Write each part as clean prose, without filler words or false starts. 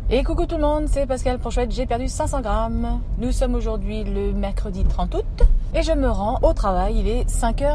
Et coucou tout le monde, c'est Pascal Pourchouette, j'ai perdu 500 grammes. Nous sommes aujourd'hui le mercredi 30 août et je me rends au travail, il est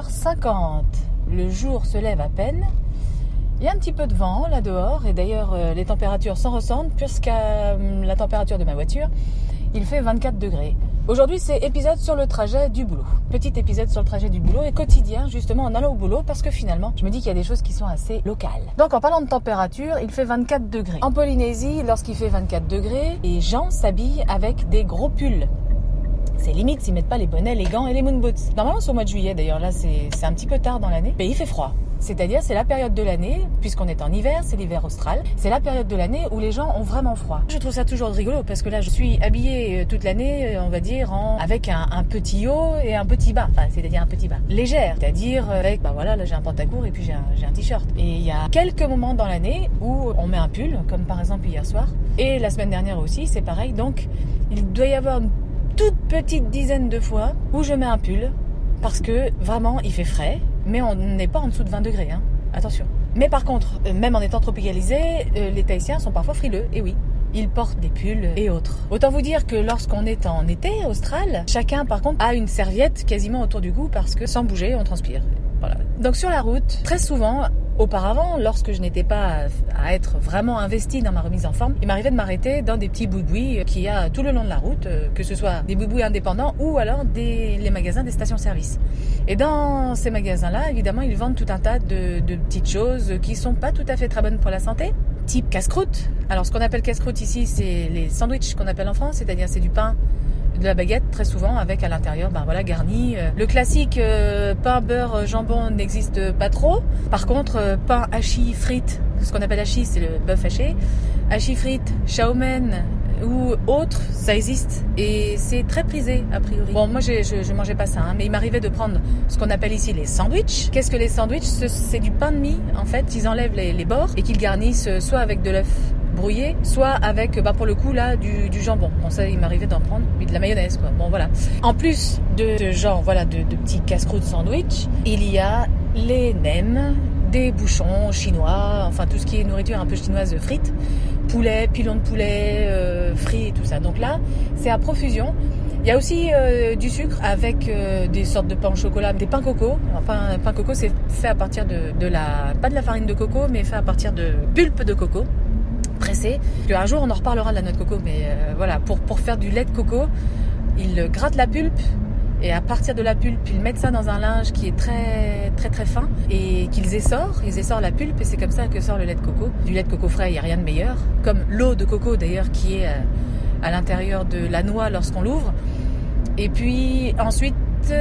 5h50. Le jour se lève à peine. Il y a un petit peu de vent là dehors et d'ailleurs les températures s'en ressentent puisqu'à la température de ma voiture, il fait 24 degrés. Aujourd'hui, c'est épisode sur le trajet du boulot. Petit épisode sur le trajet du boulot et quotidien, justement, en allant au boulot, parce que finalement, je me dis qu'il y a des choses qui sont assez locales. Donc, en parlant de température, il fait 24 degrés. En Polynésie, lorsqu'il fait 24 degrés, les gens s'habillent avec des gros pulls. C'est limite s'ils mettent pas les bonnets, les gants et les moon boots. Normalement, c'est au mois de juillet, d'ailleurs. Là, c'est un petit peu tard dans l'année. Mais il fait froid. C'est-à-dire, c'est la période de l'année, puisqu'on est en hiver, c'est l'hiver austral. C'est la période de l'année où les gens ont vraiment froid. Je trouve ça toujours rigolo parce que là, je suis habillée toute l'année, on va dire, avec un petit haut et un petit bas. Enfin, c'est-à-dire un petit bas légère. C'est-à-dire avec, là, j'ai un pantacourt et puis j'ai un t-shirt. Et il y a quelques moments dans l'année où on met un pull, comme par exemple hier soir. Et la semaine dernière aussi, c'est pareil. Donc, il doit y avoir une toute petite dizaine de fois où je mets un pull parce que vraiment, il fait frais. Mais on n'est pas en dessous de 20 degrés, hein. Attention. Mais par contre, même en étant tropicalisés, les Tahitiens sont parfois frileux, et oui. Ils portent des pulls et autres. Autant vous dire que lorsqu'on est en été austral, chacun par contre a une serviette quasiment autour du cou parce que sans bouger, on transpire. Voilà. Donc sur la route, très souvent, auparavant, lorsque je n'étais pas à être vraiment investie dans ma remise en forme, il m'arrivait de m'arrêter dans des petits boui-boui qu'il y a tout le long de la route, que ce soit des boui-boui indépendants ou alors les magasins des stations-service. Et dans ces magasins-là, évidemment, ils vendent tout un tas de petites choses qui sont pas tout à fait très bonnes pour la santé, type casse-croûte. Alors ce qu'on appelle casse-croûte ici, c'est les sandwichs qu'on appelle en France, c'est-à-dire c'est du pain, de la baguette très souvent avec à l'intérieur garni. Le classique pain beurre jambon n'existe pas trop. Par contre pain hachis frites, ce qu'on appelle hachis c'est le bœuf haché, hachis frites, chow mein ou autre, ça existe et c'est très prisé a priori. Bon, moi je mangeais pas ça, mais il m'arrivait de prendre ce qu'on appelle ici les sandwichs. Qu'est-ce que les sandwichs? C'est du pain de mie en fait, ils enlèvent les bords et qu'ils garnissent soit avec de l'œuf brouillé, soit avec pour le coup là du jambon. Bon, ça il m'arrivait d'en prendre, puis de la mayonnaise quoi. Bon voilà. En plus de ce genre de petits casse-croûtes sandwich, il y a les nems, des bouchons chinois, enfin tout ce qui est nourriture un peu chinoise frites, poulet, pilon de poulet, frit et tout ça. Donc là, c'est à profusion. Il y a aussi du sucre avec des sortes de pain au chocolat, des pains coco. Enfin, pain coco, c'est fait à partir pas de la farine de coco, mais fait à partir de pulpe de coco pressé. Un jour, on en reparlera de la noix de coco, mais voilà, pour faire du lait de coco, ils grattent la pulpe et à partir de la pulpe, ils mettent ça dans un linge qui est très très très fin et qu'ils essorent. Ils essorent la pulpe et c'est comme ça que sort le lait de coco. Du lait de coco frais, il n'y a rien de meilleur. Comme l'eau de coco d'ailleurs qui est à l'intérieur de la noix lorsqu'on l'ouvre. Et puis ensuite,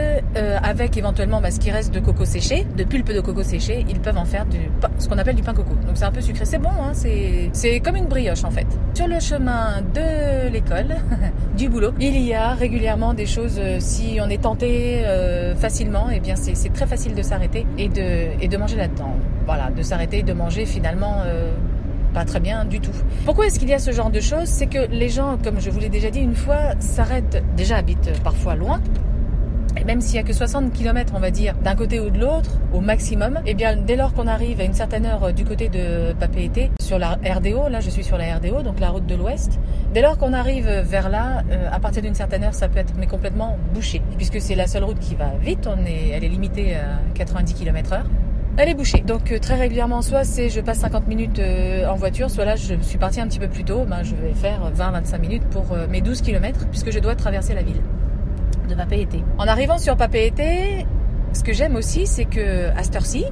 avec éventuellement ce qui reste de coco séché, de pulpe de coco séché, ils peuvent en faire ce qu'on appelle du pain coco. Donc c'est un peu sucré, c'est bon, hein, c'est comme une brioche en fait. Sur le chemin de l'école, du boulot, il y a régulièrement des choses, si on est tenté facilement, et bien c'est très facile de s'arrêter et de manger là-dedans. Voilà, de s'arrêter et de manger finalement pas très bien du tout. Pourquoi est-ce qu'il y a ce genre de choses? C'est que les gens, comme je vous l'ai déjà dit une fois, habitent parfois loin. Et même s'il n'y a que 60 km, on va dire, d'un côté ou de l'autre, au maximum, et bien dès lors qu'on arrive à une certaine heure du côté de Papeete, sur la RDO, là je suis sur la RDO, donc la route de l'Ouest, dès lors qu'on arrive vers là, à partir d'une certaine heure, ça peut être complètement bouché, puisque c'est la seule route qui va vite, elle est limitée à 90 km/h. Elle est bouchée. Donc très régulièrement, soit je passe 50 minutes en voiture, soit là je suis partie un petit peu plus tôt, je vais faire 20-25 minutes pour mes 12 km, puisque je dois traverser la ville de Papeete. En arrivant sur Papeete, ce que j'aime aussi, c'est que à cette heure-ci,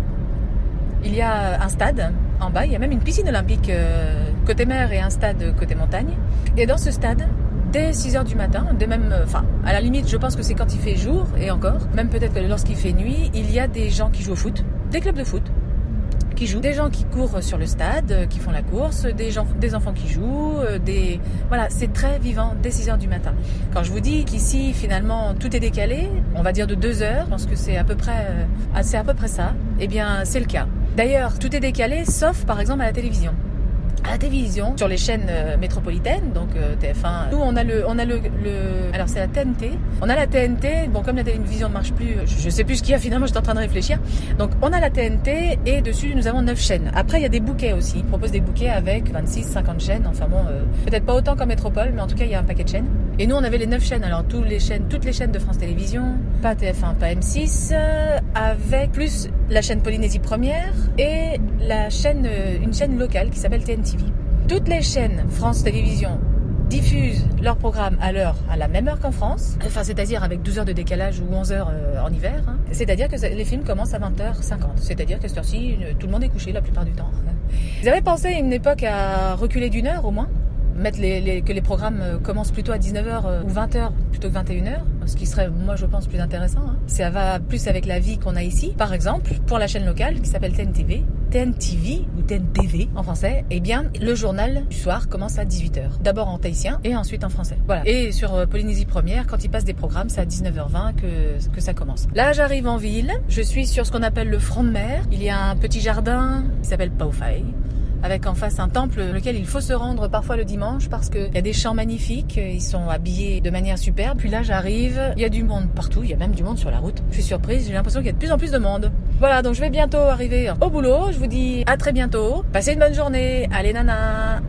il y a un stade en bas, il y a même une piscine olympique côté mer et un stade côté montagne. Et dans ce stade, dès 6h du matin, à la limite, je pense que c'est quand il fait jour, et encore, même peut-être que lorsqu'il fait nuit, il y a des gens qui jouent au foot, des clubs de foot qui jouent, des gens qui courent sur le stade, qui font la course, des enfants qui jouent, voilà, c'est très vivant dès 6h du matin. Quand je vous dis qu'ici, finalement, tout est décalé, on va dire de 2 heures, je pense que c'est à peu près ça, eh bien, c'est le cas. D'ailleurs, tout est décalé, sauf par exemple à la télévision. à la télévision sur les chaînes métropolitaines, donc TF1. Nous on a le alors c'est la TNT. On a la TNT. Bon, comme la télévision ne marche plus, je sais plus ce qu'il y a finalement. J'étais en train de réfléchir. Donc on a la TNT et dessus nous avons 9 chaînes. Après il y a des bouquets aussi. Ils proposent des bouquets avec 26, 50 chaînes. Enfin bon, peut-être pas autant qu'en métropole, mais en tout cas il y a un paquet de chaînes. Et nous on avait les 9 chaînes. Alors toutes les chaînes de France Télévisions, pas TF1, pas M6, avec plus la chaîne Polynésie Première et une chaîne locale qui s'appelle TNTV. Toutes les chaînes France Télévisions diffusent leurs programmes à la même heure qu'en France, enfin c'est-à-dire avec 12 heures de décalage ou 11 heures en hiver, hein. C'est-à-dire que les films commencent à 20h50, c'est-à-dire que cette heure-ci, tout le monde est couché la plupart du temps. Ils avaient pensé à une époque à reculer d'une heure au moins, mettre que les programmes commencent plutôt à 19h ou 20h plutôt que 21h, ce qui serait, moi je pense, plus intéressant, hein. Ça va plus avec la vie qu'on a ici. Par exemple, pour la chaîne locale qui s'appelle TNTV ou TNTV en français, eh bien le journal du soir commence à 18h. D'abord en tahitien et ensuite en français. Voilà. Et sur Polynésie Première, quand ils passent des programmes, c'est à 19h20 que ça commence. Là, j'arrive en ville, je suis sur ce qu'on appelle le front de mer. Il y a un petit jardin qui s'appelle Paufai, avec en face un temple lequel il faut se rendre parfois le dimanche parce qu'il y a des champs magnifiques, ils sont habillés de manière superbe. Puis là j'arrive, il y a du monde partout, il y a même du monde sur la route. Je suis surprise, j'ai l'impression qu'il y a de plus en plus de monde. Voilà, donc je vais bientôt arriver au boulot, je vous dis à très bientôt. Passez une bonne journée, allez nana.